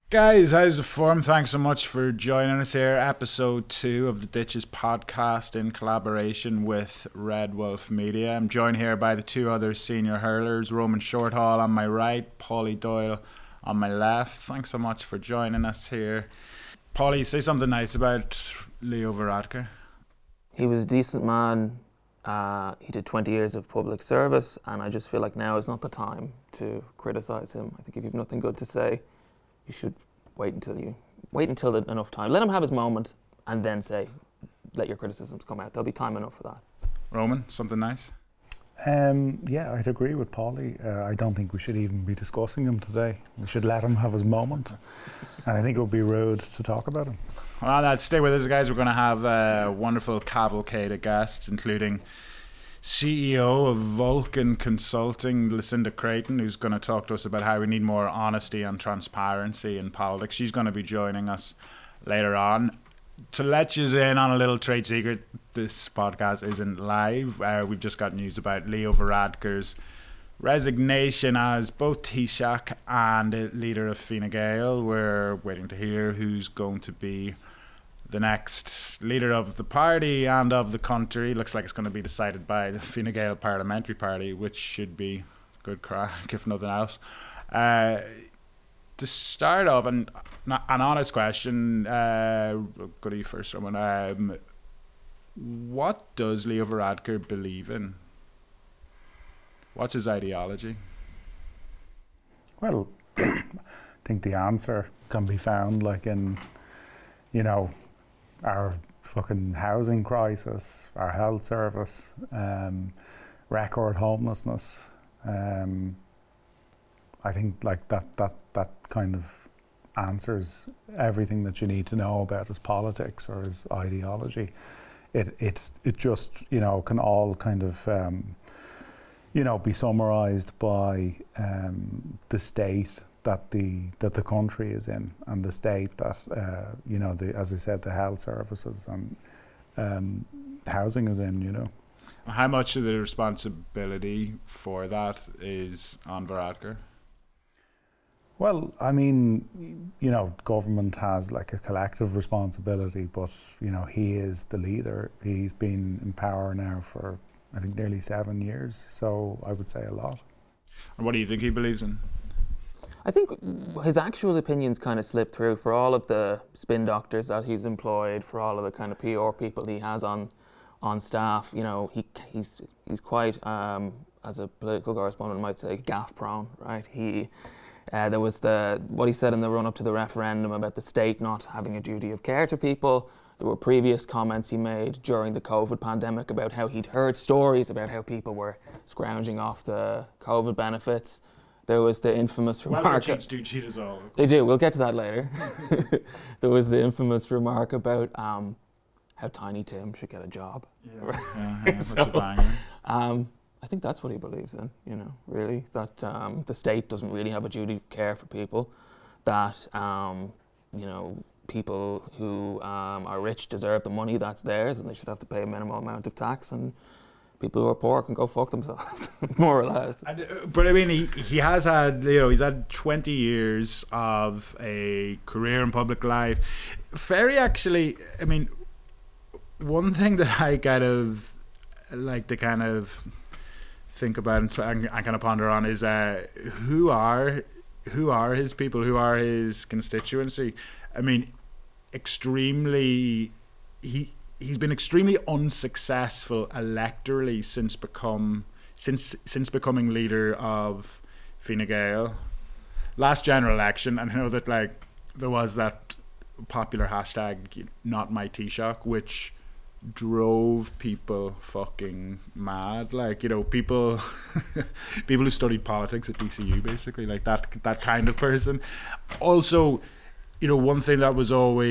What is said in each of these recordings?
Guys, how's the form? Thanks so much for joining us here. Episode 2 of the Ditches podcast in collaboration with Red Wolf Media. I'm joined here by the two other senior hurlers, Roman Shorthall on my right, Paulie Doyle on my left. Thanks so much for joining us here. Paulie, say something nice about Leo Varadkar. He was a decent man. He did 20 years of public service, and I just feel like now is not the time to criticise him. I think if you've nothing good to say, you should wait until enough time. Let him have his moment, and then let your criticisms come out. There'll be time enough for that. Roman, something nice? Yeah, I'd agree with Paulie. I don't think we should even be discussing him today. We should let him have his moment, and I think it would be rude to talk about him. Well, stay with us, guys. We're going to have a wonderful cavalcade of guests, including CEO of Vulcan Consulting, Lucinda Creighton, who's going to talk to us about how we need more honesty and transparency in politics. She's going to be joining us later on. To let you in on a little trade secret, this podcast isn't live. We've just got news about Leo Varadkar's resignation as both Taoiseach and leader of Fine Gael. We're waiting to hear who's going to be the next leader of the party and of the country. Looks like it's going to be decided by the Fine Gael Parliamentary Party, which should be good crack, if nothing else. To start off, an honest question, go to you first, Roman. What does Leo Varadkar believe in? What's his ideology? Well, I think the answer can be found in, our fucking housing crisis, our health service, record homelessness. I think that kind of answers everything that you need to know about his politics or his ideology. It just can all kind of be summarised by the state that the country is in, and the state that as I said, the health services and housing is in. How much of the responsibility for that is on Varadkar? Well, I mean, government has a collective responsibility, but he is the leader. He's been in power now for I think nearly 7 years, so I would say a lot. And what do you think he believes in? I think his actual opinions kind of slip through for all of the spin doctors that he's employed, for all of the kind of PR people he has on staff. He's quite, as a political correspondent might say, gaffe prone, right? There was what he said in the run up to the referendum about the state not having a duty of care to people. There were previous comments he made during the COVID pandemic about how he'd heard stories about how people were scrounging off the COVID benefits. There was the infamous remark. Cheats do cheat us all. They do. We'll get to that later. There was the infamous remark about how Tiny Tim should get a job. Yeah, so, a banger. I think that's what he believes in. Really, that the state doesn't really have a duty of care for people. That people who are rich deserve the money that's theirs, and they should have to pay a minimal amount of tax, and people who are poor can go fuck themselves, more or less. But I mean, he has had, he's had 20 years of a career in public life. Very actually, I mean, one thing that I kind of like to kind of think about and kind of ponder on is who are his people, who are his constituency. I mean, he's been extremely unsuccessful electorally since becoming leader of Fine Gael. Last general election, and I know that there was that popular hashtag Not My Taoiseach, which drove people fucking mad. People who studied politics at DCU, basically, that kind of person. Also, one thing that's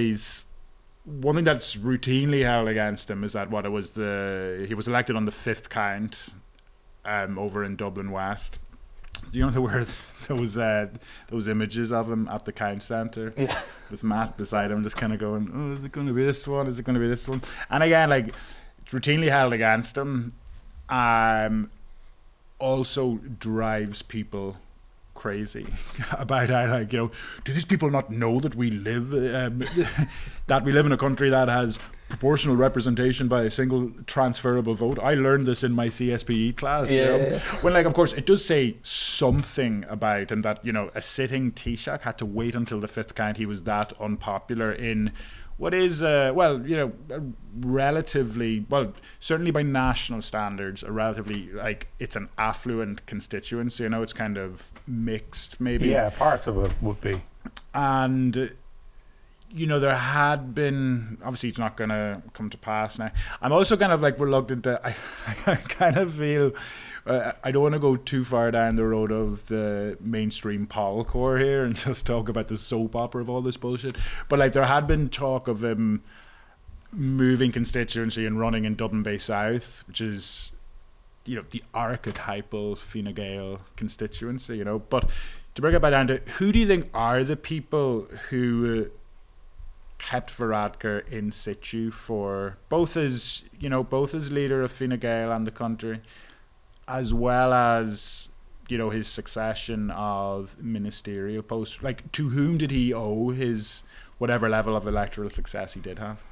routinely held against him is that he was elected on the fifth count over in Dublin West. Do you know where those images of him at the count centre? Yeah. With Matt beside him just kind of going, oh, is it going to be this one? Is it going to be this one? And again, it's routinely held against him. Also drives people crazy about how, like, you know, do these people not know that we live in a country that has proportional representation by a single transferable vote? I learned this in my CSPE class. Yeah. When, like, of course, it does say something about, and that, you know, a sitting Taoiseach had to wait until the fifth count. He was that unpopular in what is, relatively, well, certainly by national standards, a relatively, like, it's an affluent constituency. You know, it's kind of mixed, maybe. Yeah, parts of it would be. And you know, there had been, obviously it's not going to come to pass now. I'm also kind of like reluctant to, I kind of feel, I don't want to go too far down the road of the mainstream Paul core here and just talk about the soap opera of all this bullshit. But like, there had been talk of him moving constituency and running in Dublin Bay South, which is, you know, the archetypal Fine Gael constituency, you know. But to bring it back down to, who do you think are the people who kept Varadkar in situ for both as leader of Fine Gael and the country, as well as, you know, his succession of ministerial posts? Like, to whom did he owe his whatever level of electoral success he did have?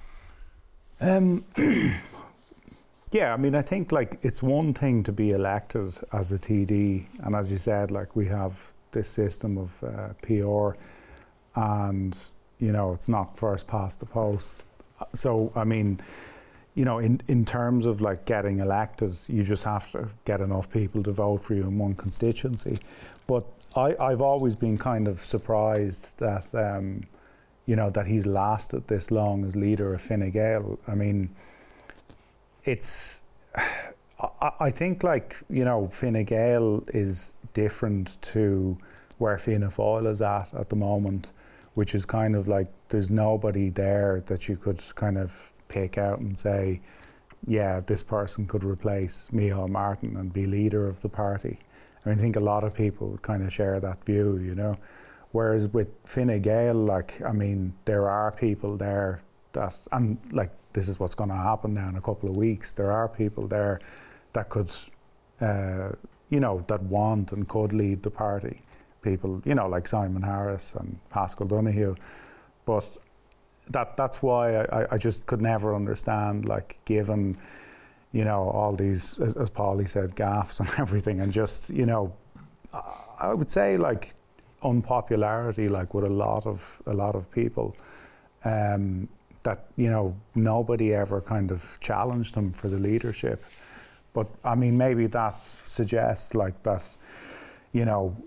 Yeah, I mean, I think, like, it's one thing to be elected as a TD, and as you said, like, we have this system of PR, and, you know, it's not first past the post. So, I mean, you know, in terms of, like, getting elected, you just have to get enough people to vote for you in one constituency. But I've always been kind of surprised that, you know, that he's lasted this long as leader of Fine Gael. I mean, it's, I think, like, you know, Fine Gael is different to where Fianna Fáil is at the moment, which is kind of like, there's nobody there that you could kind of pick out and say, yeah, this person could replace Micheál Martin and be leader of the party. I mean, I think a lot of people would kind of share that view, you know. Whereas with Fine Gael, like, I mean, there are people there that, and like, this is what's going to happen now in a couple of weeks, there are people there that could, you know, that want and could lead the party. People, you know, like Simon Harris and Pascal Donoghue. But that's why I just could never understand, like, given, you know, all these, as Paulie said, gaffes and everything, and just, you know, I would say, like, unpopularity, like, with a lot of people, that, you know, nobody ever kind of challenged him for the leadership. But I mean, maybe that suggests, like, that, you know,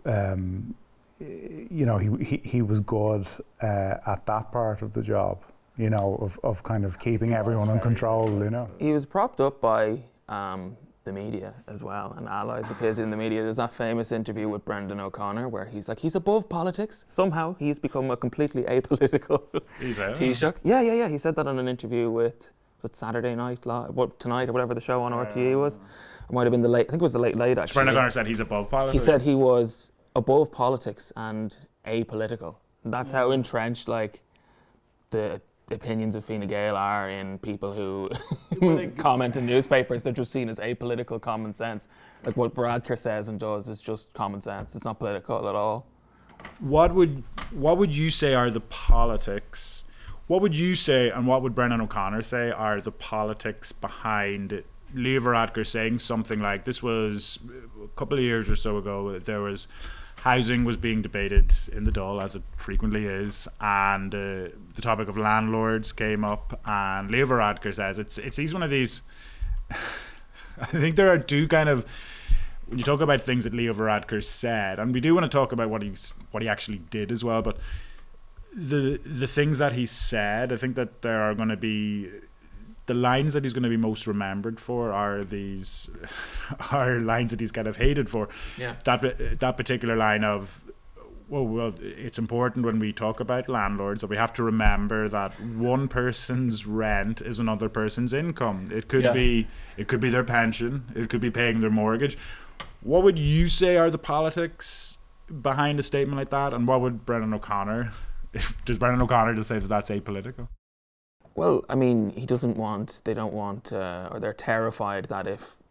he was good at that part of the job, you know, of kind of keeping everyone in control, you know. He was propped up by the media as well, and allies of his in the media. There's that famous interview with Brendan O'Connor where he's like, he's above politics. Somehow he's become a completely apolitical Taoiseach. Yeah. He said that on an interview with, was it Saturday Night Live, Tonight or whatever the show on RTE was. It might have been I think it was the late actually. Brendan O'Connor said he's above politics. He said he was above politics and apolitical. That's how entrenched, like, the opinions of Fine Gael are in people who comment in newspapers. They're just seen as apolitical common sense. Like, what Varadkar says and does is just common sense. It's not political at all. What would you say are the politics? What would you say, and what would Brendan O'Connor say are the politics behind Leo Varadkar saying something like, this was a couple of years or so ago, there was housing was being debated in the Dáil, as it frequently is, and the topic of landlords came up, and Leo Varadkar says he's one of these. I think there are two kind of, when you talk about things that Leo Varadkar said, and we do want to talk about what he actually did as well, but the things that he said, I think that there are going to be, the lines that he's going to be most remembered for are lines that he's kind of hated for. Yeah. That particular line of, well, it's important when we talk about landlords that we have to remember that one person's rent is another person's income. It could be their pension. It could be paying their mortgage. What would you say are the politics behind a statement like that? And what would Brendan O'Connor? Does Brendan O'Connor just say that that's apolitical? Well, I mean, they don't want, or they're terrified that if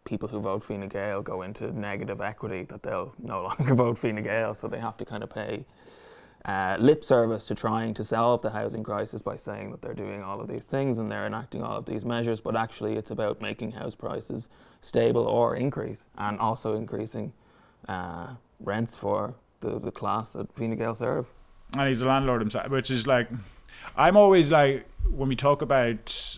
people who vote Fine Gael go into negative equity, that they'll no longer vote Fine Gael, so they have to kind of pay lip service to trying to solve the housing crisis by saying that they're doing all of these things and they're enacting all of these measures, but actually it's about making house prices stable or increase, and also increasing rents for the class that Fine Gael serve. And he's a landlord himself, which is like, I'm always like, when we talk about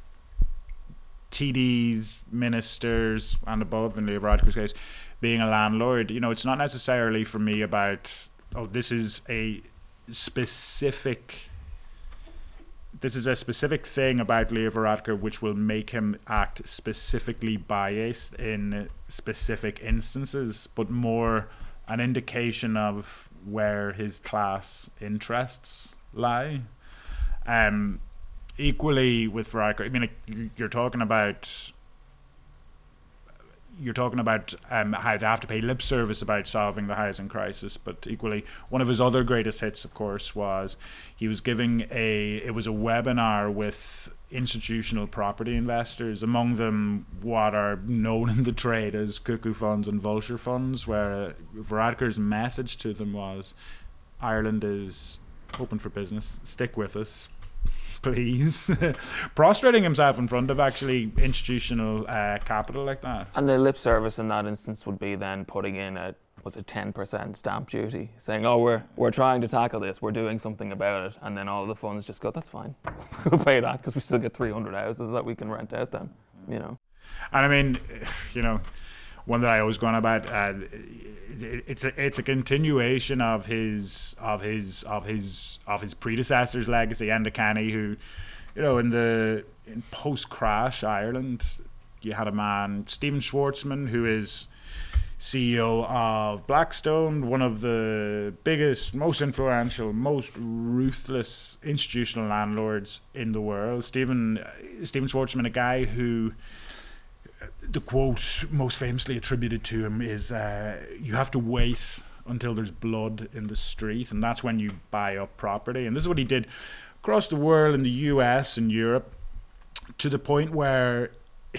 TDs, ministers and above in Leo Varadkar's case being a landlord, you know, it's not necessarily for me about, oh, this is a specific thing about Leo Varadkar which will make him act specifically biased in specific instances, but more an indication of where his class interests lie. Equally with Varadkar, I mean, like, you're talking about how they have to pay lip service about solving the housing crisis, but equally one of his other greatest hits, of course, was he was giving a webinar with institutional property investors, among them what are known in the trade as cuckoo funds and vulture funds, where Varadkar's message to them was, Ireland is open for business, stick with us, please. Prostrating himself in front of actually institutional capital like that. And the lip service in that instance would be then putting in a 10% stamp duty, saying, oh, we're trying to tackle this, we're doing something about it, and then all of the funds just go, that's fine, we'll pay that because we still get 300 houses that we can rent out then, you know. And I mean, you know, one that I always go on about, it's a continuation of his predecessor's legacy. Enda Kenny, who, you know, in post-crash Ireland, you had a man, Stephen Schwarzman, who is CEO of Blackstone, one of the biggest, most influential, most ruthless institutional landlords in the world. Stephen Schwarzman, a guy who, the quote most famously attributed to him is, you have to wait until there's blood in the street, and that's when you buy up property. And this is what he did across the world, in the US and Europe, to the point where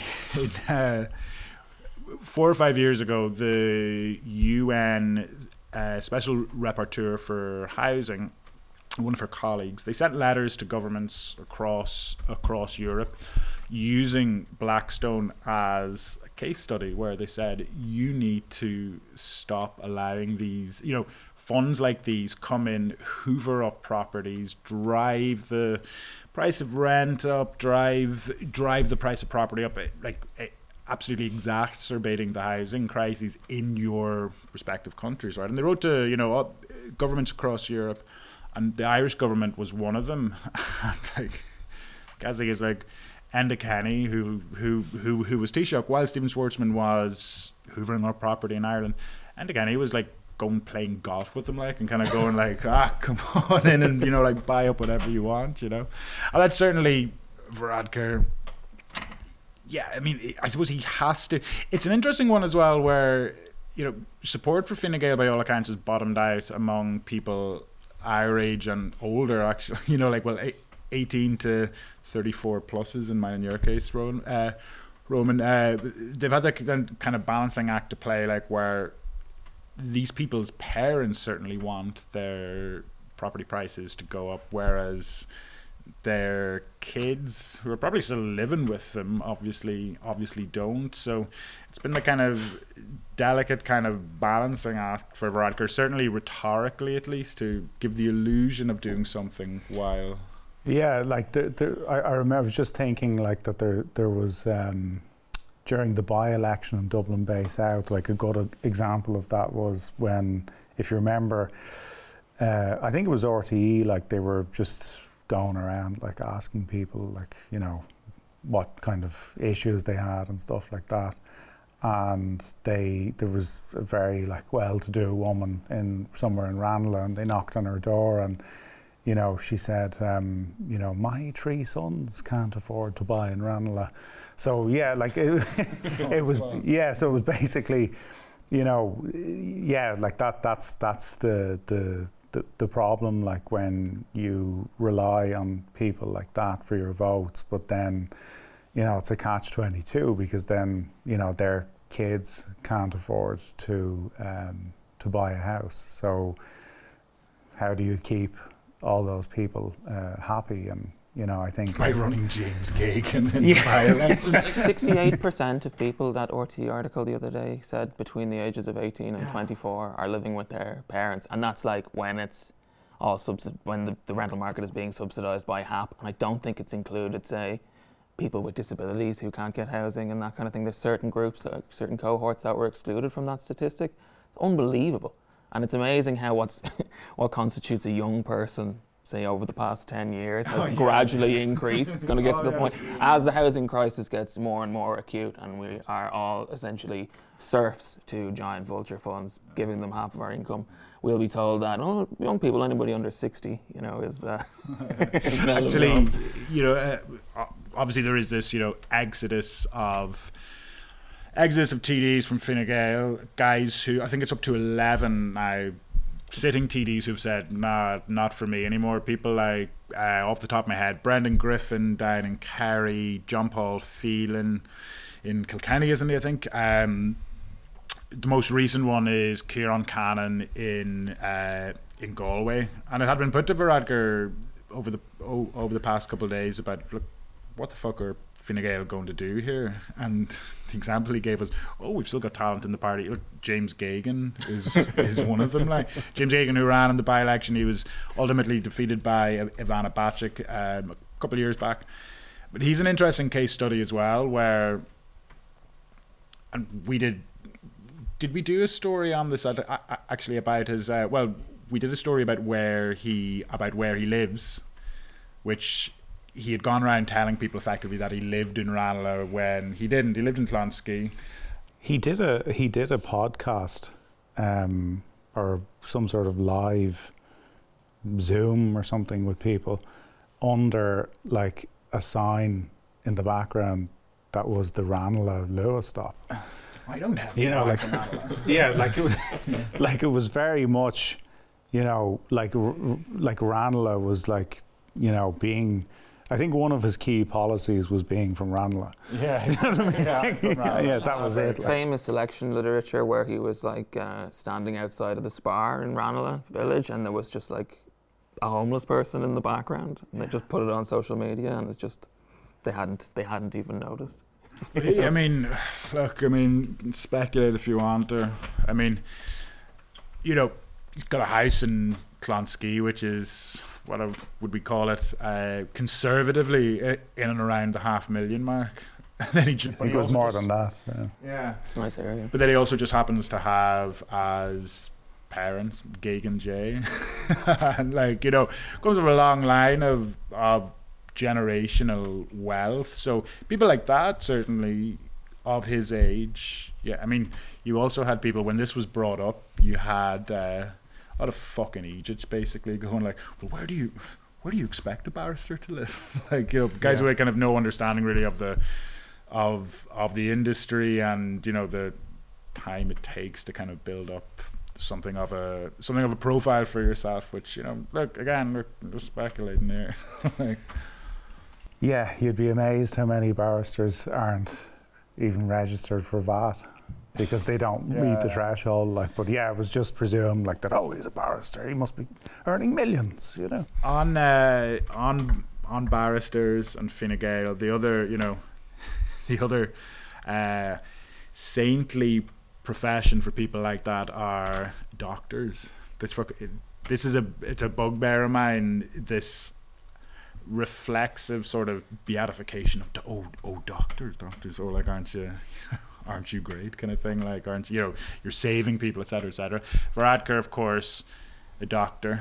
4 or 5 years ago, the UN Special Rapporteur for Housing, one of her colleagues, they sent letters to governments across Europe using Blackstone as a case study, where they said, you need to stop allowing these, you know, funds like these come in, hoover up properties, drive the price of rent up, drive the price of property up, absolutely exacerbating the housing crises in your respective countries, right? And they wrote to, you know, governments across Europe, and the Irish government was one of them. Like, Gazzy is like Enda Kenny, who was Taoiseach while Stephen Schwarzman was hoovering up property in Ireland. Enda Kenny was like going playing golf with them, like, and kind of going like, come on in and, you know, like, buy up whatever you want, you know. And that's certainly Varadkar. Yeah, I mean, I suppose he has to. It's an interesting one as well, where, you know, support for Fine Gael by all accounts has bottomed out among people our age and older, actually. You know, like, well, 18 to 34 pluses in mine and your case, Roman. They've had that kind of balancing act to play, like, where these people's parents certainly want their property prices to go up, whereas their kids, who are probably still living with them, obviously don't. So it's been the kind of delicate kind of balancing act for Varadkar, certainly rhetorically at least, to give the illusion of doing something while... Yeah, like I remember, I was just thinking like that there was during the by-election in Dublin Bay South, like a good example of that was when, if you remember, I think it was RTE, like they were just going around like asking people, like, you know, what kind of issues they had and stuff like that. And there was a very like well-to-do woman somewhere in Ranelagh, and they knocked on her door, and, you know, she said, you know, my 3 sons can't afford to buy in Ranelagh. So yeah, like it was, yeah. So it was basically, you know, yeah, like that's the problem, like when you rely on people like that for your votes, but then, it's a catch-22 because then, their kids can't afford to buy a house. So how do you keep all those people happy? And I think by running James Geoghegan in the by-election. 68% of people, that RT article the other day said between the ages of 18 and 24 are living with their parents, and that's like when it's all when the rental market is being subsidised by HAP, and I don't think it's included, say, people with disabilities who can't get housing and that kind of thing. There's certain groups, certain cohorts that were excluded from that statistic. It's unbelievable. And it's amazing how what constitutes a young person, say over the past 10 years, has gradually increased. It's going to get to the point, as the housing crisis gets more and more acute and we are all essentially serfs to giant vulture funds, giving them half of our income, we'll be told that, young people, anybody under 60, is actually, obviously there is this, exodus of TDs from Fine Gael, guys who, I think it's up to 11 now, sitting TDs who've said, nah, not for me anymore. People like, off the top of my head, Brendan Griffin down in Kerry, John Paul Phelan in Kilkenny, isn't he, I think? The most recent one is Kieran Cannon in Galway. And it had been put to Varadkar over the past couple of days about, look, what the fuck are Fine Gael going to do here? And the example he gave was, we've still got talent in the party. Look, James Geoghegan is one of them. Like James Geoghegan, who ran in the by-election, he was ultimately defeated by Ivana Bacik a couple of years back. But he's an interesting case study as well, where, and we did we do a story on this actually about his? We did a story about where he lives, which. He had gone around telling people effectively that he lived in Ranelagh when he didn't. He lived in Clonskeagh. He did a podcast or some sort of live Zoom or something with people under like a sign in the background that was the Ranelagh Lewis stop. I don't have like it was very much, like Ranelagh was like, being. I think one of his key policies was being from Ranelagh. Yeah, you know what I mean? Yeah, that was it. Famous election literature where he was like standing outside of the Spar in Ranelagh village, and there was just like a homeless person in the background, and they just put it on social media, and it's just they hadn't even noticed. I mean, look, you can speculate if you want, or he's got a house in Clonskeagh, which is. What would we call it? Conservatively, in and around the $500,000 mark. And then he I think it was more than that. Yeah, it's a nice area. But then he also just happens to have as parents Geoghegan J, and comes from a long line of generational wealth. So people like that, certainly of his age. Yeah, you also had people when this was brought up. You had. A lot of fucking Egypts basically going like, well, where do you expect a barrister to live? Guys who had kind of no understanding really of the industry and the time it takes to kind of build up something of a profile for yourself, which look, we're speculating here. Yeah, you'd be amazed how many barristers aren't even registered for VAT. Because they don't meet the threshold, but it was just presumed that he's a barrister, he must be earning millions, On barristers and Fine Gael, the other saintly profession for people like that are doctors. It's a bugbear of mine. This reflexive sort of beatification of doctors, aren't you great kind of thing, aren't you're saving people, etc., etc. Varadkar, of course, a doctor.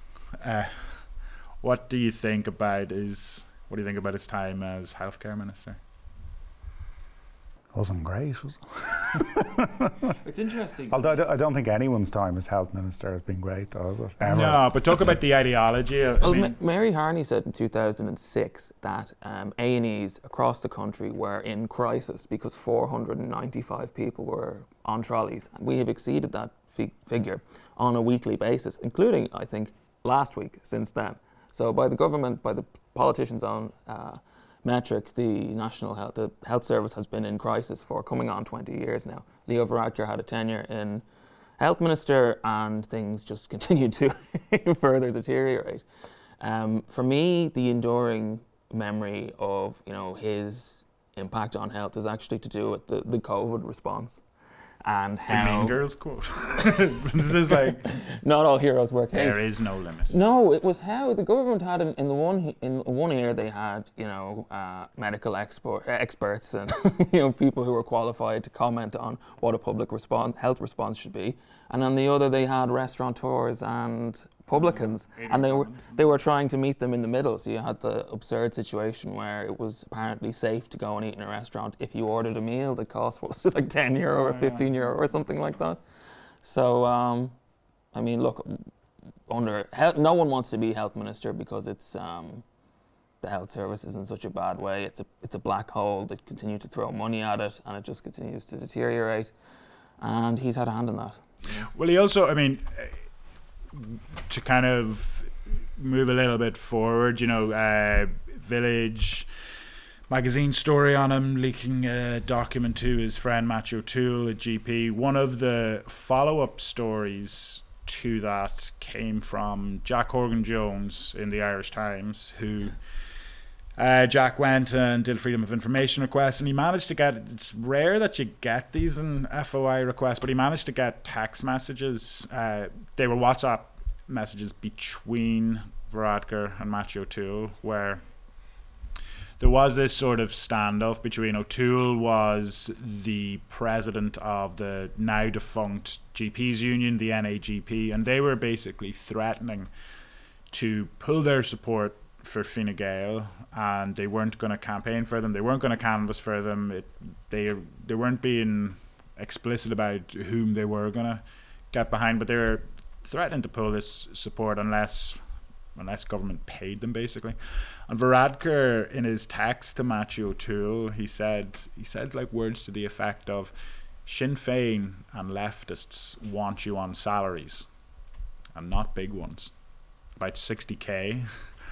What do you think about his time as healthcare minister? Wasn't great, was it? It's interesting. Although I don't think anyone's time as health minister has been great, though, has it? Ever. No, but talk about the ideology. Mary Harney said in 2006 that A&Es across the country were in crisis because 495 people were on trolleys. And we have exceeded that figure on a weekly basis, including, I think, last week since then. So by the government, by the politicians' own metric, the health service has been in crisis for coming on 20 years now. Leo Varadkar had a tenure in health minister, and things just continued to further deteriorate. For me, the enduring memory of his impact on health is actually to do with the COVID response. And how the Mean Girls quote. This is like, not all heroes wear capes. There is no limit. No, it was how the government had in one ear they had medical experts and people who were qualified to comment on what a public health response should be, and on the other they had restaurateurs and publicans, and they were trying to meet them in the middle. So you had the absurd situation where it was apparently safe to go and eat in a restaurant if you ordered a meal that cost like €10 or €15 or something like that. So I mean, look, no one wants to be health minister because it's the health service is in such a bad way. It's a black hole. They continue to throw money at it, and it just continues to deteriorate. And he's had a hand in that. Well, he also, I mean, to kind of move a little bit forward, Village magazine story on him leaking a document to his friend Matthew O'Toole, a GP. One of the follow-up stories to that came from Jack Horgan-Jones in the Irish Times, who Jack went and did a Freedom of Information request, and he managed to get, it's rare that you get these in FOI requests, but he managed to get text messages. They were WhatsApp messages between Varadkar and Matthew O'Toole, where there was this sort of standoff between O'Toole was the president of the now defunct GPs union, the NAGP, and they were basically threatening to pull their support for Fine Gael, and they weren't going to campaign for them, they weren't going to canvass for them. They weren't being explicit about whom they were going to get behind, but they were threatening to pull this support unless government paid them, basically. And Varadkar, in his text to Matthew O'Toole, he said like words to the effect of, Sinn Féin and leftists want you on salaries, and not big ones, about 60k.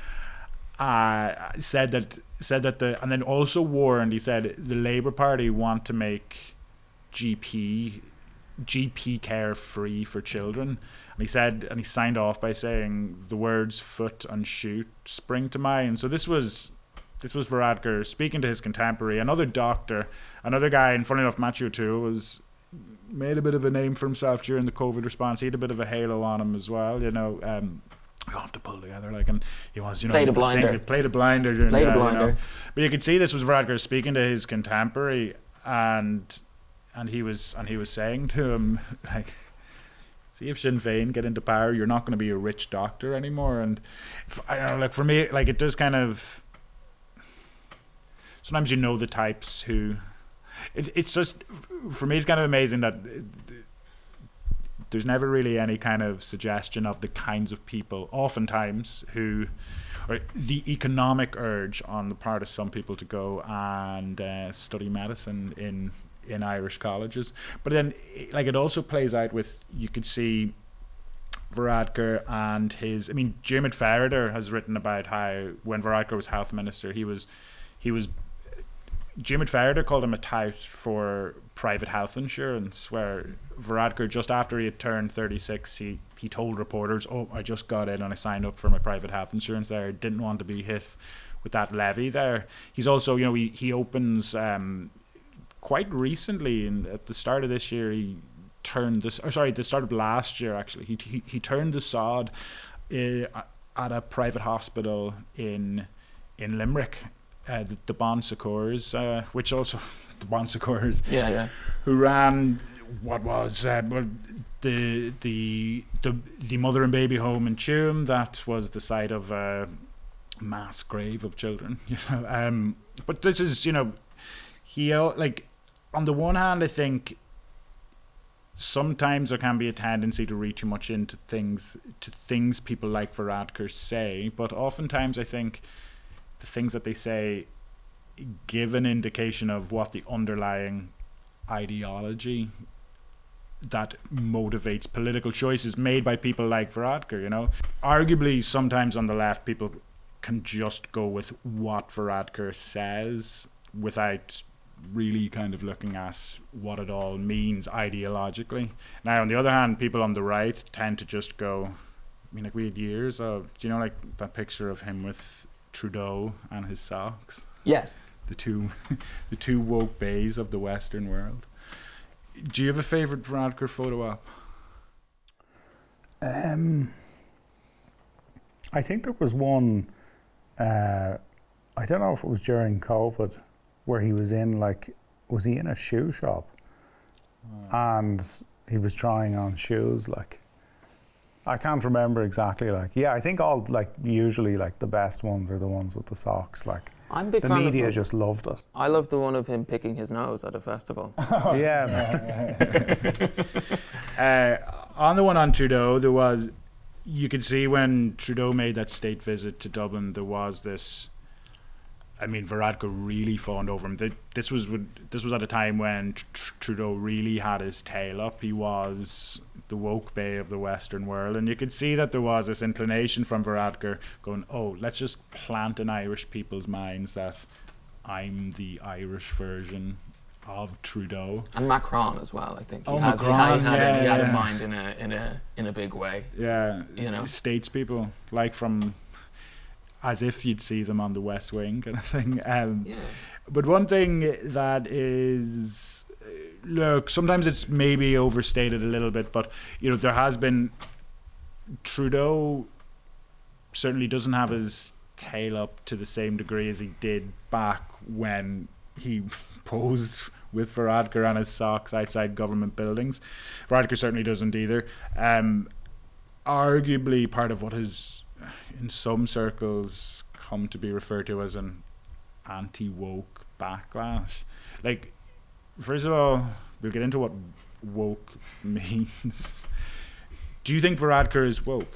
Said that and then also warned, he said the Labour Party want to make GP care free for children. And he signed off by saying the words foot and shoot spring to mind. So this was Varadkar speaking to his contemporary, another doctor, another guy, and funny enough, Matthew O'Toole made a bit of a name for himself during the COVID response. He had a bit of a halo on him as well, we all have to pull together, and he was, played a blinder. Played a blinder during that, But you could see this was Varadkar speaking to his contemporary, and he was saying to him, like, see, if Sinn Féin get into power, you're not going to be a rich doctor anymore. And I don't know, like, for me, it does kind of, sometimes the types who, it's just, for me, it's kind of amazing that there's never really any kind of suggestion of the kinds of people, oftentimes, or the economic urge on the part of some people to go and study medicine in Irish colleges. But then, it also plays out with, you could see Varadkar and Diarmaid Ferriter has written about how when Varadkar was health minister, Diarmaid Ferriter called him a tout for private health insurance, where Varadkar, just after he had turned 36, he told reporters, I just got in and I signed up for my private health insurance there. Didn't want to be hit with that levy there. He's also, he opens quite recently, at the start of this year, the start of last year actually, he turned the sod at a private hospital in Limerick. The Bon Secours, which also the Bon Secours, who ran what was the mother and baby home in Tuam, that was the site of a mass grave of children. But this is, he on the one hand, I think sometimes there can be a tendency to read too much into things people like Varadkar say, but oftentimes I think the things that they say give an indication of what the underlying ideology that motivates political choices made by people like Varadkar. Arguably, sometimes on the left, people can just go with what Varadkar says without really kind of looking at what it all means ideologically. Now, on the other hand, people on the right tend to just go, I mean, like we had years of, do you know, like that picture of him with Trudeau and his socks? Yes. The two the two woke bays of the Western world. Do you have a favourite Varadkar photo op? I think there was one, I don't know if it was during COVID, where he was in was he in a shoe shop? And he was trying on shoes, like, I can't remember exactly, like, yeah, I think all, like, usually, like, the best ones are the ones with the socks, like, I'm a big the fan media of just loved it. I loved the one of him picking his nose at a festival. Yeah. On the one on Trudeau, there was, you could see when Trudeau made that state visit to Dublin, there was this, I mean, Varadkar really fawned over him. This was at a time when Trudeau really had his tail up. He was the woke bay of the Western world, and you could see that there was this inclination from Varadkar going, oh, let's just plant in Irish people's minds that I'm the Irish version of Trudeau. And Macron as well, I think. Macron, he had a mind in a big way. Yeah, you know, statespeople, like from, as if you'd see them on the West Wing kind of thing. But one thing that is, look, sometimes it's maybe overstated a little bit, but you know, there has been, Trudeau certainly doesn't have his tail up to the same degree as he did back when he posed with Varadkar on his socks outside government buildings. Varadkar certainly doesn't either. Arguably part of what has, in some circles, come to be referred to as an anti-woke backlash. Like, first of all, we'll get into what woke means. Do you think Varadkar is woke?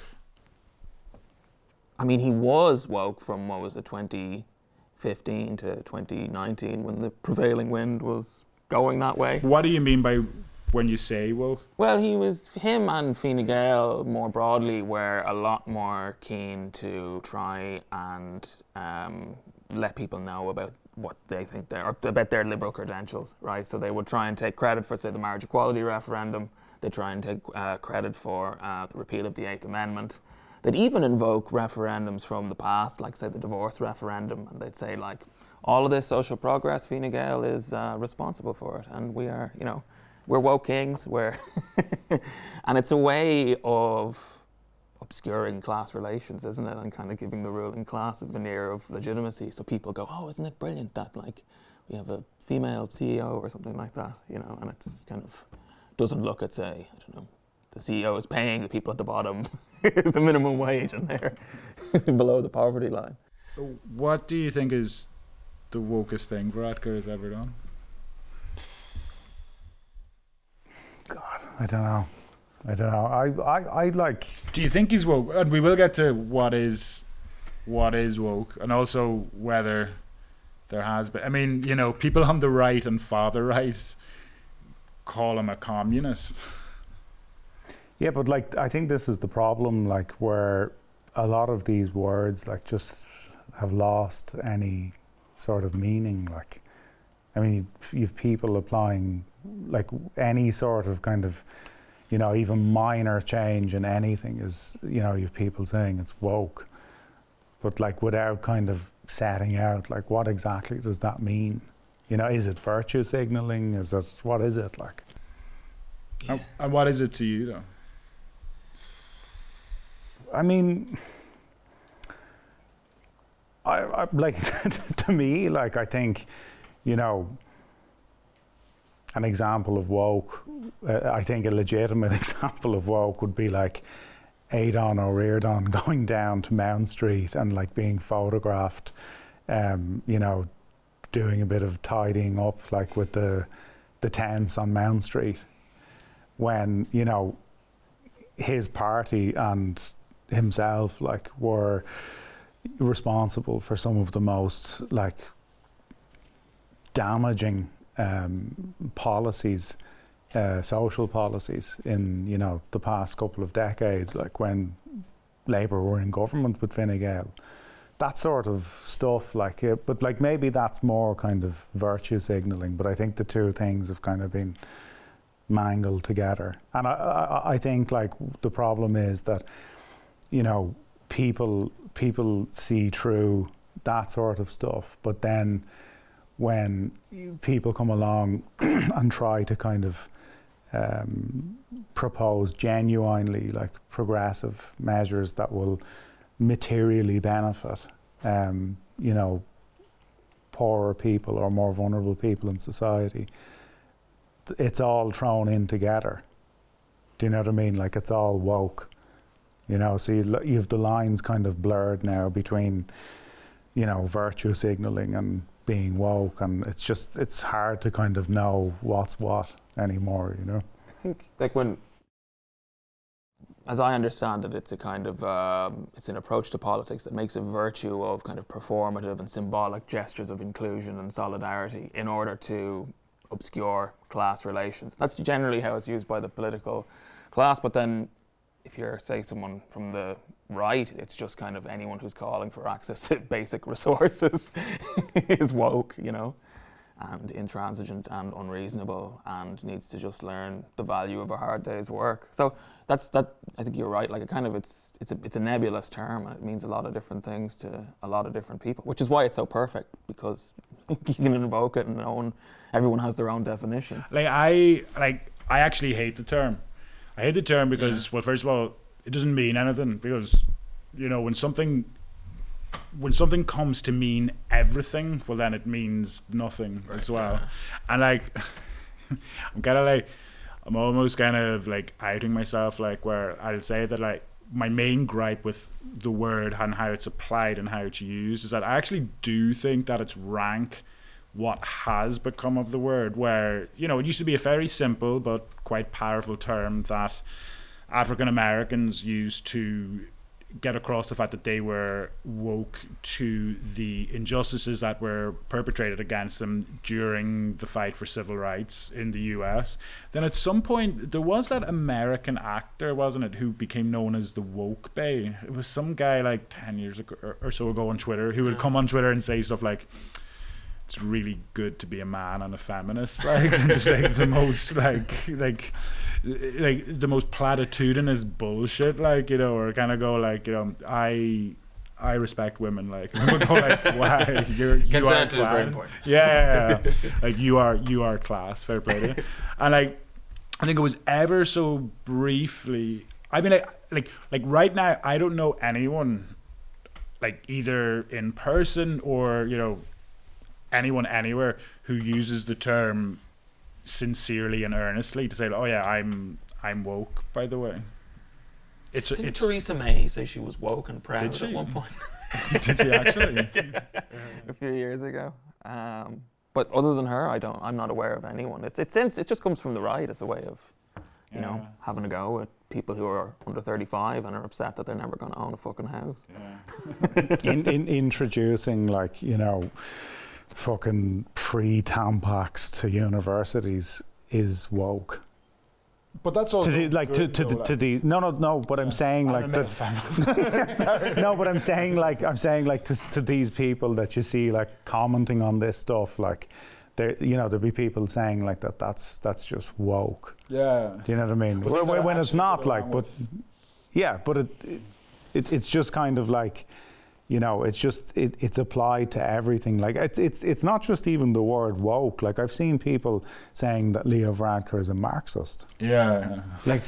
I mean, he was woke from, 2015 to 2019 when the prevailing wind was going that way. What do you mean by when you say woke? Well, him and Fine Gael more broadly were a lot more keen to try and let people know about what they think about their liberal credentials, right? So they would try and take credit for, say, the marriage equality referendum. They try and take credit for the repeal of the Eighth Amendment. They'd even invoke referendums from the past, like, say, the divorce referendum, and they'd say, like, all of this social progress, Fine Gael is responsible for it, and we are, we're woke kings, and it's a way of obscuring class relations, isn't it, and kind of giving the ruling class a veneer of legitimacy, so people go, oh, isn't it brilliant that, like, we have a female CEO or something like that, and it's kind of doesn't look at, say, I don't know, the CEO is paying the people at the bottom the minimum wage and they're below the poverty line. What do you think is the wokest thing Varadkar has ever done? God, I don't know. I like. Do you think he's woke? And we will get to what is woke, and also whether there has been. I mean, people on the right and far right call him a communist. Yeah, but like, I think this is the problem, like, where a lot of these words, like, just have lost any sort of meaning. Like, I mean, you've people applying, like, any sort of kind of, even minor change in anything is, you've people saying it's woke, but like, without kind of setting out, like, what exactly does that mean? Is it virtue signaling? What is it like? And what is it to you, though? I mean, I like, to me, like, I think, an example of woke, I think a legitimate example of woke would be like Adon O'Riordan going down to Mount Street and, like, being photographed, doing a bit of tidying up, like, with the tents on Mount Street, when, his party and himself, like, were responsible for some of the most, like, damaging policies, social policies in, the past couple of decades, like when Labour were in government with Fine Gael. that sort of stuff, like, but like maybe that's more kind of virtue signaling. But I think the two things have kind of been mangled together, and I think like the problem is that, you know, people see through that sort of stuff, but then when people come along and try to kind of propose genuinely like progressive measures that will materially benefit, you know, poorer people or more vulnerable people in society, it's all thrown in together. Do you know what I mean? Like, it's all woke, you know. So you have the lines kind of blurred now between, you know, virtue signaling and being woke, and it's hard to kind of know what's what anymore, you know. I think, like, when, as I understand it, it's a kind of it's an approach to politics that makes a virtue of kind of performative and symbolic gestures of inclusion and solidarity in order to obscure class relations. That's generally how it's used by the political class. But then, if you're, say, someone from the right, it's just kind of anyone who's calling for access to basic resources is woke, you know, and intransigent and unreasonable, and needs to just learn the value of a hard day's work. So that's that. I think you're right. Like, it's a nebulous term, and it means a lot of different things to a lot of different people. Which is why it's so perfect, because you can invoke it, and everyone has their own definition. I actually hate the term. I hate the term because, well, first of all, it doesn't mean anything, because, you know, when something comes to mean everything, well, then it means nothing as well. And like, I'm almost kind of like outing myself, like, where I'll say that, like, my main gripe with the word and how it's applied and how it's used is that I actually do think that it's rank what has become of the word, where, you know, it used to be a very simple but quite powerful term that African Americans used to get across the fact that they were woke to the injustices that were perpetrated against them during the fight for civil rights in the US. Then at some point there was that American actor, wasn't it, who became known as the woke bae. It was some guy like 10 years ago or so ago on Twitter who would come on Twitter and say stuff like, it's really good to be a man and a feminist, like, and just like the most like the most platitudinous bullshit, like, you know, or kind of go like, you know, I respect women, like, and we'll go like, wow, consent is very important. Yeah. Like, you are class, fair play to you. And like, I think it was ever so briefly. I mean, like right now, I don't know anyone, like, either in person or, you know, anyone anywhere who uses the term sincerely and earnestly to say, oh yeah, I'm woke, by the way. It's Theresa May say she was woke and proud at one point. Did she actually? A few years ago. But other than her, I'm not aware of anyone. It just comes from the right as a way of, you know, having a go at people who are under 35 and are upset that they're never going to own a fucking house. Yeah. in introducing, like, you know, fucking free Tampax to universities is woke. But that's also but I'm saying, like, that. No, but I'm saying like to these people that you see, like, commenting on this stuff, like, there, you know, there'll be people saying like that's just woke. Yeah. Do you know what I mean? When it's not, like, but yeah, but it's just kind of like, you know, it's just it's applied to everything. Like, it's not just even the word woke. Like, I've seen people saying that Leo Varadkar is a Marxist. Yeah. Like,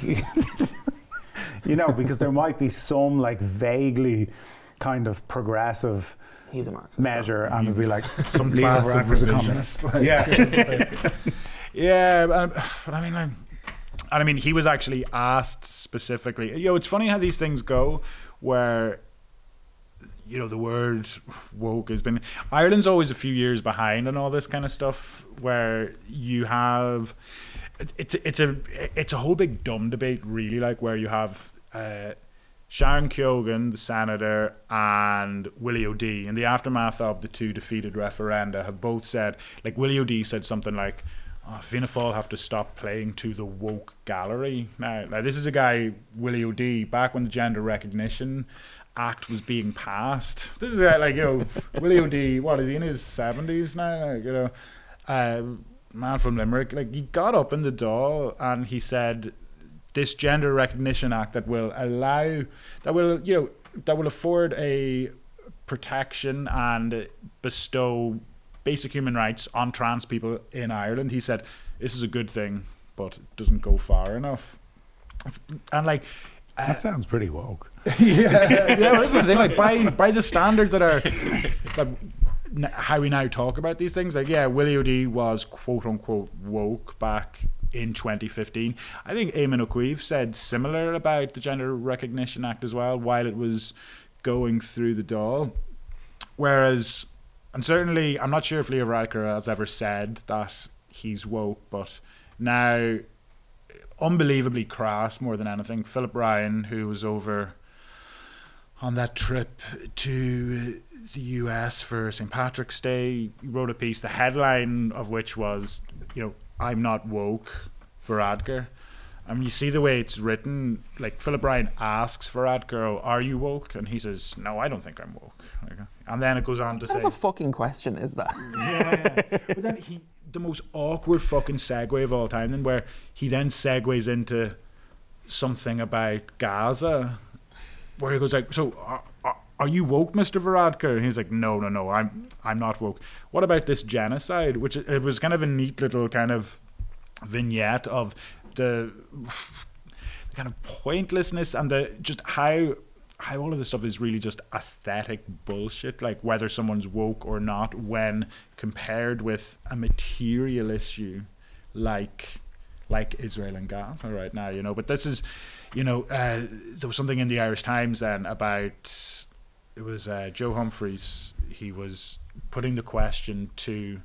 you know, because there might be some, like, vaguely kind of progressive He's a Marxist measure, and it'd be like, some Leo class of Varadkar's a revisionist. communist. Like, yeah. Yeah, but I mean, like, and I mean, he was actually asked specifically. You know, it's funny how these things go, where, you know, the word woke has been, Ireland's always a few years behind on all this kind of stuff, where you have, it's a whole big dumb debate, really, like, where you have Sharon Keoghan, the senator, and Willie O'D, in the aftermath of the two defeated referenda, have both said, like, Willie O'D said something like, Fianna Fáil have to stop playing to the woke gallery. Now, this is a guy, Willie O'D, back when the Gender Recognition act was being passed. This is like, you know, Willie O'D, what is he, in his 70s now? Like, you know, man from Limerick, like, he got up in the Dáil and he said, this Gender Recognition Act that will afford a protection and bestow basic human rights on trans people in Ireland. He said, this is a good thing, but it doesn't go far enough. And like, that sounds pretty woke. yeah, listen, they like by the standards that how we now talk about these things. Like, yeah, Willie O'D was quote unquote woke back in 2015. I think Eamon O'Queeve said similar about the Gender Recognition Act as well while it was going through the Dáil. Whereas, and certainly, I'm not sure if Leo Varadkar has ever said that he's woke, but now, unbelievably crass more than anything. Philip Ryan, who was over on that trip to the US for St. Patrick's Day, wrote a piece, the headline of which was, you know, I'm not woke, Varadkar. I mean, you see the way it's written, like Philip Ryan asks Varadkar, oh, are you woke? And he says, no, I don't think I'm woke. And then it goes on to say... What kind of a fucking question is that? Yeah. But then the most awkward fucking segue of all time, then, where he then segues into something about Gaza, where he goes like, so are you woke, Mr. Varadkar? And he's like, no, I'm not woke. What about this genocide? Which it was kind of a neat little kind of vignette of the kind of pointlessness and the just how all of this stuff is really just aesthetic bullshit, like whether someone's woke or not when compared with a material issue like Israel and Gaza right now, you know. But this is, you know, there was something in the Irish Times then about, it was Joe Humphreys, he was putting the question to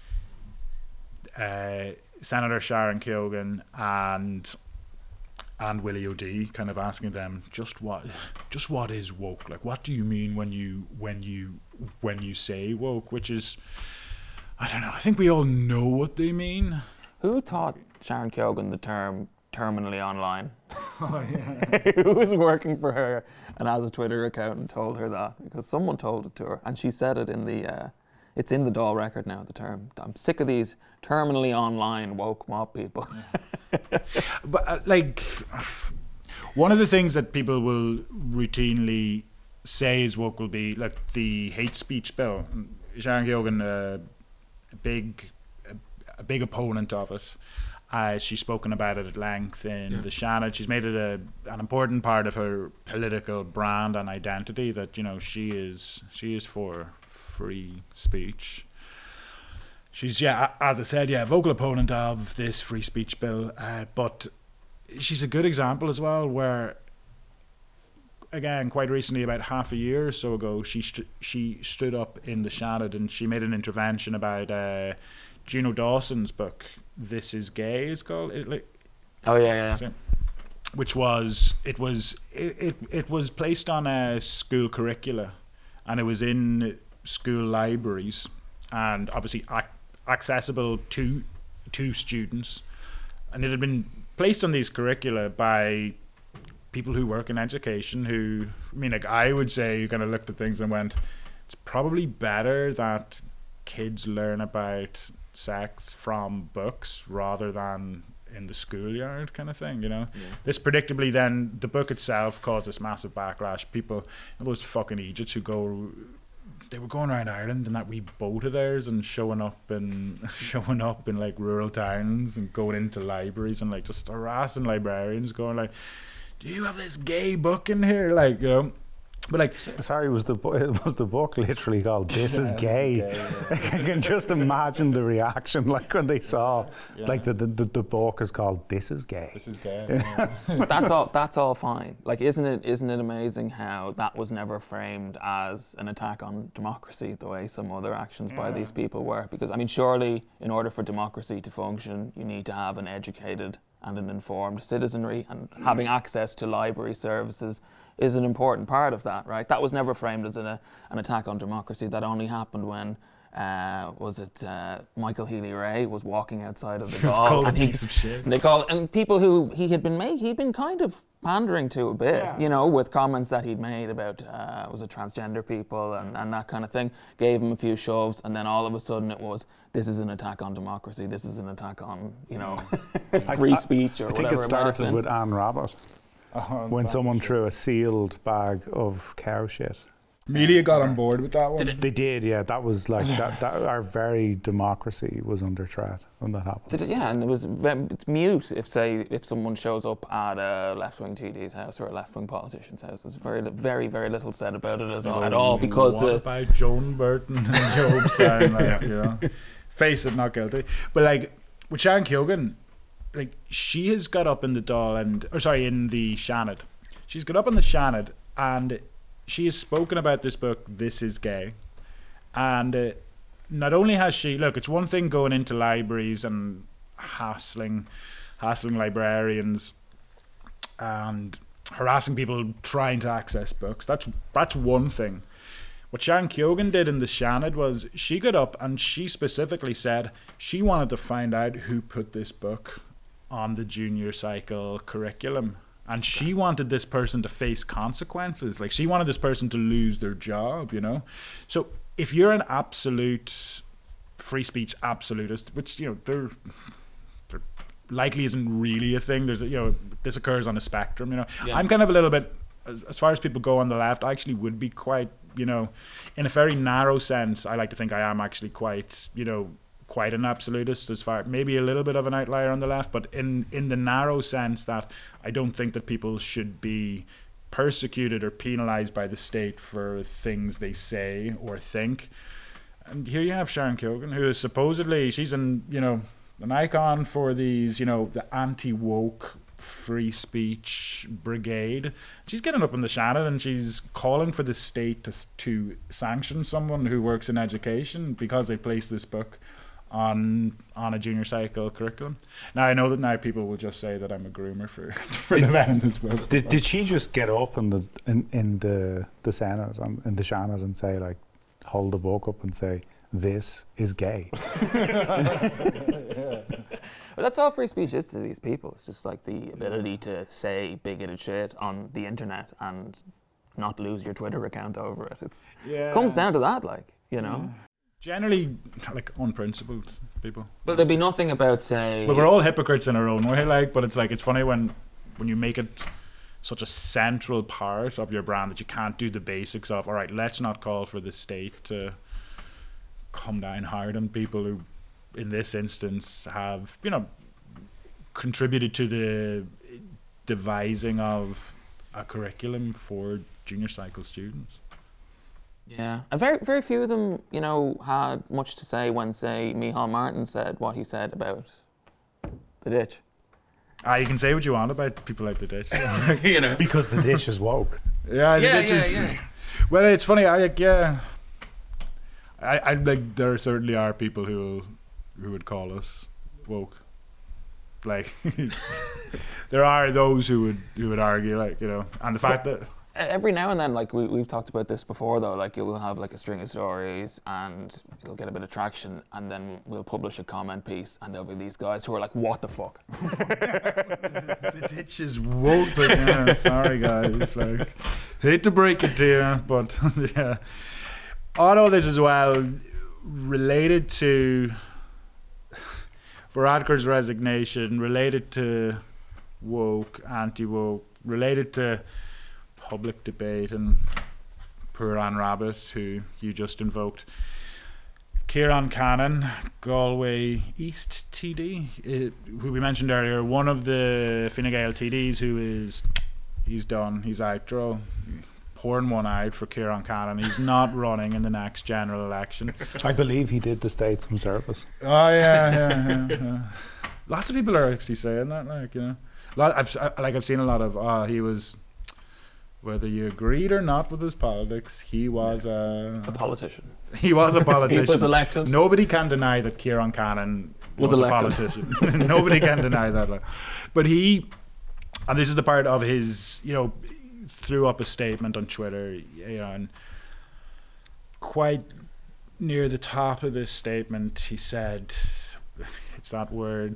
Senator Sharon Keoghan and Willie O'D, kind of asking them just what is woke? Like, what do you mean when you say woke? Which is, I don't know. I think we all know what they mean. Who taught Sharon Keoghan the term terminally online? Oh, yeah. Who was working for her and has a Twitter account and told her that? Because someone told it to her, and she said it in the. It's in the Dáil record now, the term. I'm sick of these terminally online woke mob people. But like, one of the things that people will routinely say is woke will be like the hate speech bill. Sharon Keoghan, a big opponent of it. She's spoken about it at length in the Seanad. She's made it an important part of her political brand and identity that, you know, she is for free speech. She's, as I said, a vocal opponent of this free speech bill, but she's a good example as well where, again, quite recently, about half a year or so ago, she stood up in the Seanad and she made an intervention about Juno Dawson's book, This Is Gay, is called. Oh, yeah. So, which was, it was placed on a school curricula, and it was in school libraries and obviously accessible to students, and it had been placed on these curricula by people who work in education who, I mean, like, I would say, you kind of looked at things and went, it's probably better that kids learn about sex from books rather than in the schoolyard, kind of thing, you know. This predictably then, the book itself caused this massive backlash. People, those fucking idiots who they were going around Ireland in that wee boat of theirs and showing up in like rural towns and going into libraries and like just harassing librarians, going like, do you have this gay book in here? Like, you know. But like, sorry, was the book literally called "This Is Gay"? This is gay, I can just imagine the reaction, like when they saw, like the book is called "This Is Gay." This is gay. That's all fine. Like, isn't it amazing how that was never framed as an attack on democracy the way some other actions by these people were? Because I mean, surely in order for democracy to function, you need to have an educated and an informed citizenry, and having access to library services is an important part of that, right? That was never framed as an attack on democracy. That only happened when Michael Healy-Rae was walking outside of the Dáil, and piece of shit. And they called, and people who he'd been kind of pandering to a bit, Yeah. you know, with comments that he'd made about was it transgender people and that kind of thing. Gave him a few shoves, and then all of a sudden it was, this is an attack on democracy. This is an attack on, you know, free speech or I think whatever it might have started been. with Anne Rabbit when someone threw a sealed bag of cow shit. Media got on board with that one. They did, yeah. That was like that our very democracy was under threat when that happened. Yeah, and it's mute if someone shows up at a left-wing TD's house or a left-wing politician's house. There's very, very little said about it at all because what about Joan Burton and Joe Stein, like, you know, face it, not guilty. But like with Sharon Keoghan, like she has got up in the in the Seanad. She's got up in the Seanad and she has spoken about this book, This Is Gay. And not only has she, look, it's one thing going into libraries and hassling librarians and harassing people trying to access books. That's one thing. What Sharon Keoghan did in the Seanad was she got up and she specifically said she wanted to find out who put this book on the junior cycle curriculum. And she wanted this person to face consequences. Like, she wanted this person to lose their job, you know? So if you're an absolute free speech absolutist, which, you know, they're likely isn't really a thing. There's, you know, this occurs on a spectrum, you know? Yeah. I'm kind of a little bit, as far as people go on the left, I actually would be quite, you know, in a very narrow sense, I like to think I am actually quite, you know, quite an absolutist, as far maybe a little bit of an outlier on the left, but in the narrow sense that I don't think that people should be persecuted or penalized by the state for things they say or think. And here you have Sharon Keoghan, who is supposedly, she's an icon for these, you know, the anti-woke free speech brigade. She's getting up in the Seanad and she's calling for the state to sanction someone who works in education because they placed this book on a junior cycle curriculum. Now I know that now people will just say that I'm a groomer for the men in this book. Did she just get up in the Senate and in the Seanad and say, like, hold the book up and say, this is gay? Well, that's all free speech is to these people. It's just like the ability to say bigoted shit on the internet and not lose your Twitter account over it. It comes down to that, like, you know. Yeah. Generally, like, unprincipled people. But there'd be nothing about, say... Well, we're all hypocrites in our own way, like, but it's like, it's funny when you make it such a central part of your brand that you can't do the basics of, all right, let's not call for the state to come down hard on people who, in this instance, have, you know, contributed to the devising of a curriculum for junior cycle students. Yeah, and very, very few of them, you know, had much to say when, say, Micheál Martin said what he said about the ditch. You can say what you want about people like the ditch, you know, because the ditch is woke. Yeah, the ditch is. Well, it's funny. I like. There certainly are people who would call us woke. Like, there are those who would argue, like, you know, and the fact that. Every now and then, like we've talked about this before, though, like you'll have like a string of stories and it'll get a bit of traction, and then we'll publish a comment piece, and there'll be these guys who are like, "What the fuck?" The ditch is woke. Like, yeah, sorry guys, like, hate to break it to you, but yeah. All of this as well related to Varadkar's resignation, related to woke, anti-woke, related to public debate and poor Anne Rabbit, who you just invoked. Kieran Cannon, Galway East TD, who we mentioned earlier, one of the Fine Gael TDs he's done, he's out. Pouring one out for Kieran Cannon. He's not running in the next general election. I believe he did the state some service. Oh yeah. Lots of people are actually saying that, like, you know. I've seen a lot of he was, whether you agreed or not with his politics, he was a politician. He was a politician. He was elected. Nobody can deny that Kieran Cannon was a politician. Nobody can deny that. Like. But and this is the part of his, you know, threw up a statement on Twitter, you know, and quite near the top of this statement, he said, it's that word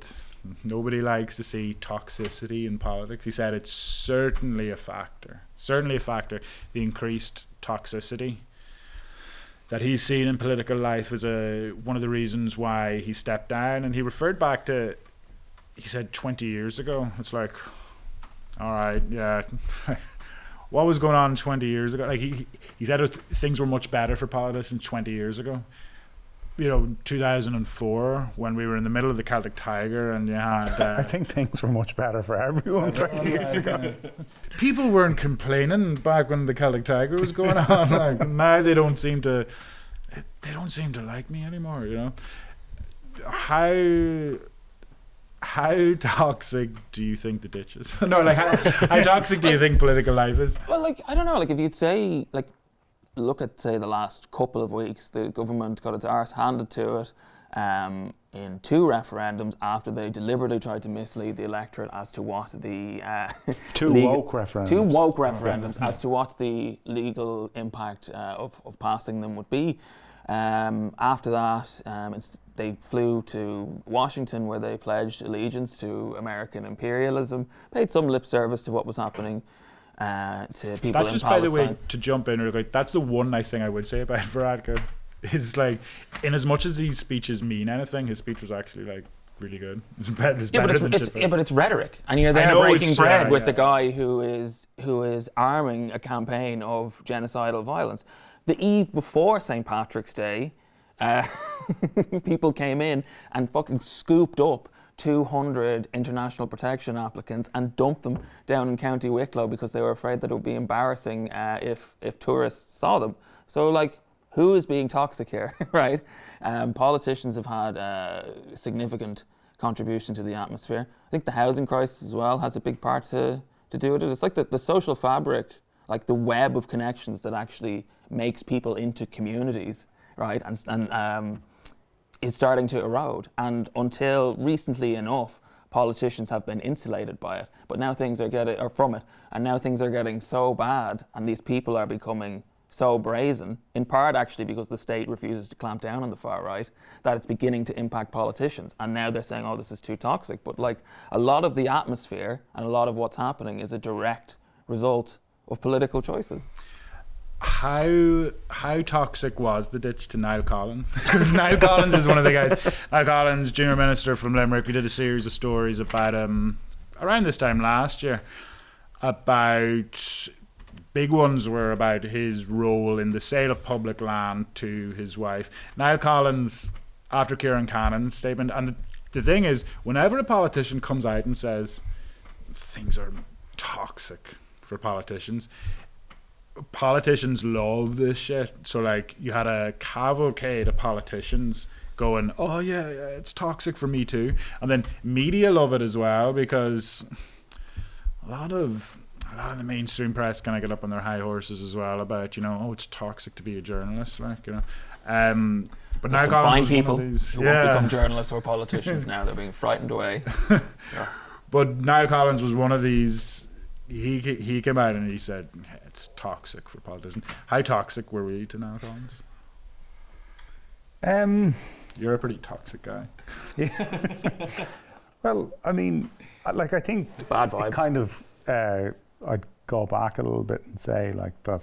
nobody likes to see toxicity in politics. He said it's certainly a factor, the increased toxicity that he's seen in political life is one of the reasons why he stepped down. And he referred back to, he said 20 years ago. It's like, all right, yeah. What was going on 20 years ago? Like he said things were much better for politicians 20 years ago. 2004, when we were in the middle of the Celtic Tiger, and you had... I think things were much better for everyone 20 years ago. People weren't complaining back when the Celtic Tiger was going on. Like, now they don't seem to like me anymore, How toxic do you think the ditch is? No, like how toxic do you think political life is? Well, like, I don't know, like if you'd say, like, look at, say, the last couple of weeks, the government got its arse handed to it in 2 referendums after they deliberately tried to mislead the electorate as to what the... 2 woke referendums. 2 woke referendums as to what the legal impact of passing them would be. After that, they flew to Washington, where they pledged allegiance to American imperialism, paid some lip service to what was happening to people in Palestine. By the way, to jump in real quick, that's the one nice thing I would say about Varadkar, is like, in as much as these speeches mean anything, his speech was actually like really good. It's better but it's rhetoric, and you're there breaking bread with the guy who is arming a campaign of genocidal violence. The eve before St. Patrick's Day, people came in and fucking scooped up 200 international protection applicants and dumped them down in County Wicklow because they were afraid that it would be embarrassing if tourists saw them. So, like, who is being toxic here, right? Politicians have had a significant contribution to the atmosphere. I think the housing crisis as well has a big part to do with it. It's like the social fabric, like the web of connections that actually makes people into communities, right? And is starting to erode. And until recently enough, politicians have been insulated by it. But now things are getting so bad, and these people are becoming so brazen, in part actually because the state refuses to clamp down on the far right, that it's beginning to impact politicians. And now they're saying, oh, this is too toxic. But like, a lot of the atmosphere and a lot of what's happening is a direct result of political choices. How toxic was the ditch to Niall Collins? Because Niall Collins is one of the guys. Niall Collins, Junior Minister from Limerick. We did a series of stories about him around this time last year. Big ones were about his role in the sale of public land to his wife. Niall Collins, after Kieran Cannon's statement, and the thing is, whenever a politician comes out and says things are toxic for politicians love this shit. So like, you had a cavalcade of politicians going, oh yeah, it's toxic for me too, and then media love it as well, because a lot of the mainstream press kind of get up on their high horses as well about, oh, it's toxic to be a journalist, like, but now fine people who won't become journalists or politicians now, they're being frightened away. Yeah. But Niall Collins was one of these. He came out and he said it's toxic for politicians. How toxic were we to Niall Collins? You're a pretty toxic guy. Yeah. Well, I mean, like, I think bad vibes. Kind of, I'd go back a little bit and say, like, that,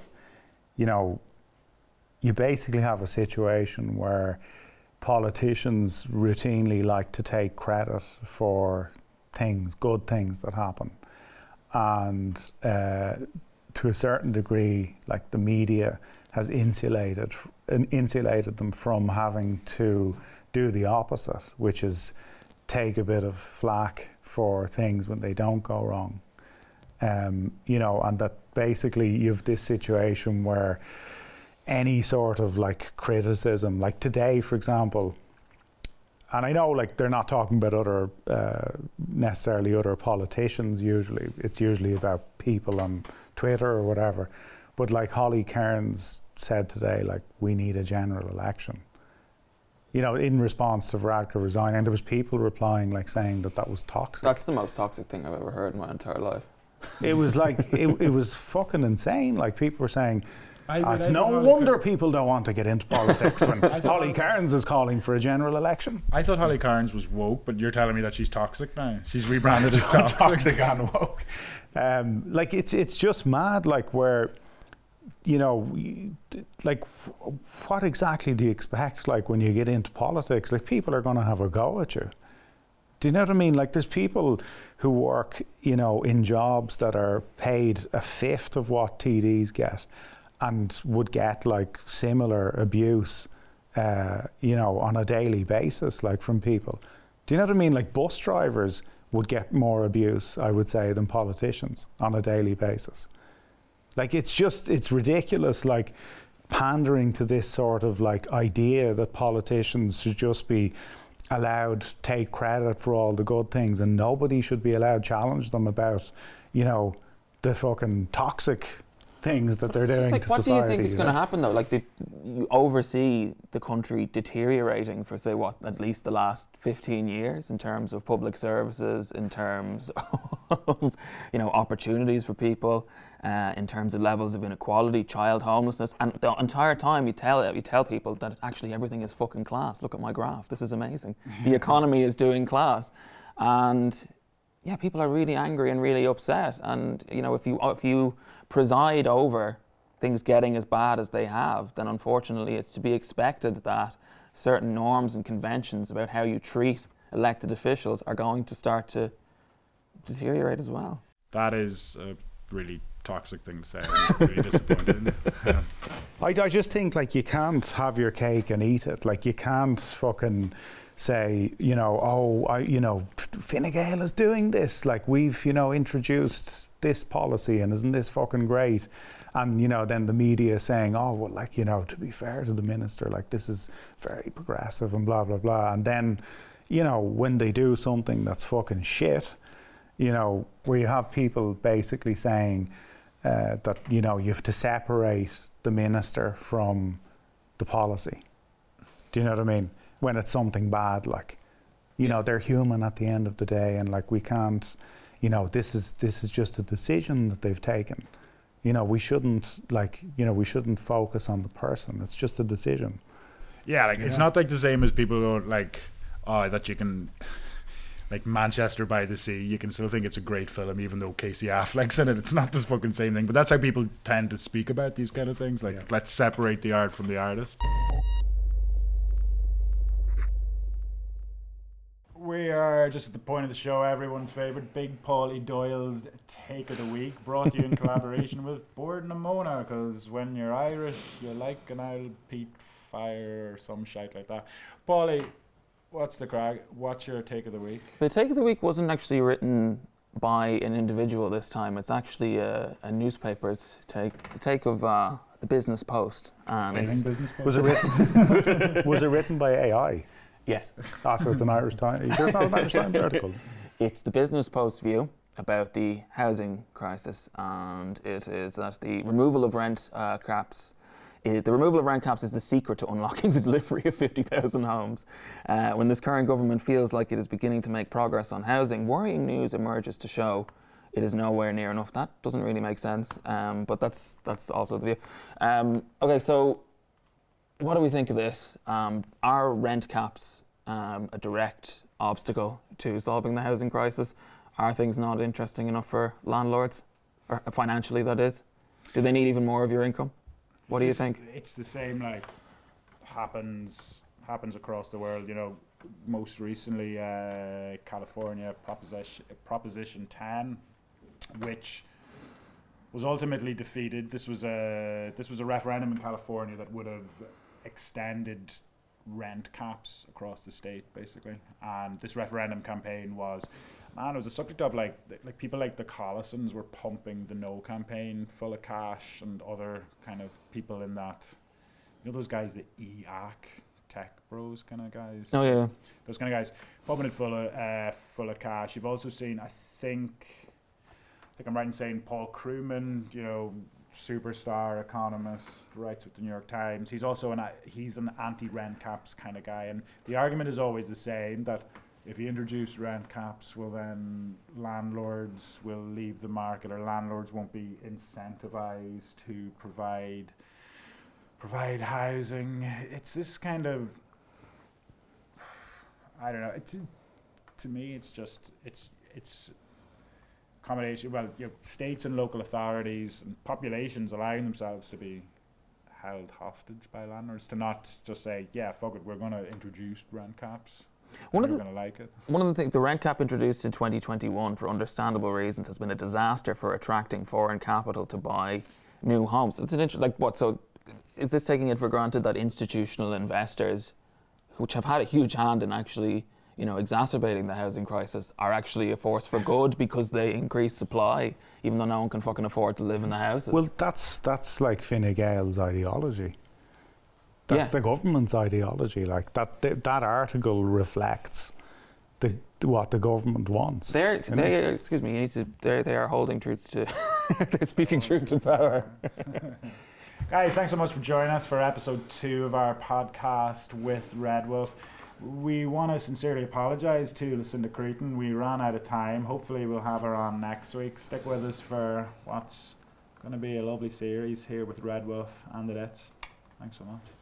you basically have a situation where politicians routinely like to take credit for good things that happen. And to a certain degree, like, the media has insulated them from having to do the opposite, which is take a bit of flack for things when they don't go wrong. And that basically you have this situation where any sort of like criticism, like today, for example, and I know, like, they're not talking about necessarily other politicians usually. It's usually about people on Twitter or whatever. But like Holly Cairns said today, like, we need a general election. In response to Varadkar resigning, and there was people replying, like, saying that was toxic. That's the most toxic thing I've ever heard in my entire life. It was like, it was fucking insane. Like, people were saying, It's no wonder people don't want to get into politics when Holly Cairns is calling for a general election. I thought Holly Cairns was woke, but you're telling me that she's toxic now. She's rebranded as toxic. Toxic and woke. Like it's just mad. Like where, you know, like what exactly do you expect? Like when you get into politics, like people are going to have a go at you. Do you know what I mean? Like there's people who work, you know, in jobs that are paid a fifth of what TDs get, and would get like similar abuse, you know, on a daily basis, like from people. Do you know what I mean? Like bus drivers would get more abuse, I would say, than politicians on a daily basis. Like it's ridiculous, like pandering to this sort of like idea that politicians should just be allowed to take credit for all the good things and nobody should be allowed to challenge them about, you know, the fucking toxic things that they're doing to what society. What do you think is going to happen though? Like you oversee the country deteriorating for say what, at least the last 15 years in terms of public services, in terms of, you know, opportunities for people, in terms of levels of inequality, child homelessness, and the entire time you tell people that actually everything is fucking class. Look at my graph. This is amazing. The economy is doing class, and yeah, people are really angry and really upset. And you know, if you preside over things getting as bad as they have, then unfortunately it's to be expected that certain norms and conventions about how you treat elected officials are going to start to deteriorate as well. That is a really toxic thing to say. I'm really disappointed in it. I just think like you can't have your cake and eat it. Like you can't fucking say, you know, Fine Gael is doing this. Like we've, you know, introduced this policy and isn't this fucking great? And, you know, then the media saying, oh, well, like, you know, to be fair to the minister, like this is very progressive and blah, blah, blah. And then, you know, when they do something that's fucking shit, you know, where you have people basically saying that, you know, you have to separate the minister from the policy. Do you know what I mean? When it's something bad, like, you know, they're human at the end of the day, and like we can't, you know, this is just a decision that they've taken. You know, we shouldn't focus on the person. It's just a decision. Yeah, like it's not like the same as people go like, oh, that you can, like Manchester by the Sea, you can still think it's a great film even though Casey Affleck's in it. It's not the fucking same thing. But that's how people tend to speak about these kind of things. Like, let's separate the art from the artist. We are just at the point of the show, everyone's favourite, Big Paulie Doyle's Take of the Week, brought to you in collaboration with Bord na Mona, because when you're Irish, you like an old peat fire or some shite like that. Paulie, what's the crack? What's your Take of the Week? The Take of the Week wasn't actually written by an individual this time. It's actually a newspaper's take. It's the take of the Business Post. And Business Post? Was it written by AI? Yes. So it's an Irish Times. Are you sure it's not an Irish Times article? It's the Business Post view about the housing crisis, and it is that the removal of rent caps. The removal of rent caps is the secret to unlocking the delivery of 50,000 homes. When this current government feels like it is beginning to make progress on housing, worrying news emerges to show it is nowhere near enough. That doesn't really make sense, but that's also the view. Okay, so what do we think of this? Are rent caps a direct obstacle to solving the housing crisis? Are things not interesting enough for landlords, or financially that is? Do they need even more of your income? What do you think? It's the same, like, happens across the world. You know, most recently, California Proposition 10, which was ultimately defeated. This was a referendum in California that would have extended rent caps across the state, basically. And this referendum campaign was a subject of like people like the Collisons were pumping the No campaign full of cash, and other kind of people in that, you know, those guys, the EAC tech bros kind of guys. Oh yeah. Those kind of guys pumping it full of cash. You've also seen, I think I'm right in saying Paul Krugman, you know, superstar economist, writes with the New York Times. He's also he's an anti-rent caps kind of guy, and the argument is always the same, that if you introduce rent caps, well then landlords will leave the market, or landlords won't be incentivized to provide provide housing. It's this kind of, I don't know. To me, it's accommodation. Well, states and local authorities and populations allowing themselves to be held hostage by landlords, to not just say, yeah, fuck it, we're going to introduce rent caps. We're going to like it. One of the things, the rent cap introduced in 2021 for understandable reasons has been a disaster for attracting foreign capital to buy new homes. It's an so is this taking it for granted that institutional investors, which have had a huge hand in actually, exacerbating the housing crisis, are actually a force for good because they increase supply, even though no one can fucking afford to live in the houses? Well, that's like Fine Gael's ideology. That's the government's ideology. Like that article reflects what the government wants. They are holding truths to. They're speaking truth to power. Guys, thanks so much for joining us for episode 2 of our podcast with Red Wolf. We want to sincerely apologise to Lucinda Creighton. We ran out of time. Hopefully we'll have her on next week. Stick with us for what's going to be a lovely series here with Red Wolf and the Dets. Thanks so much.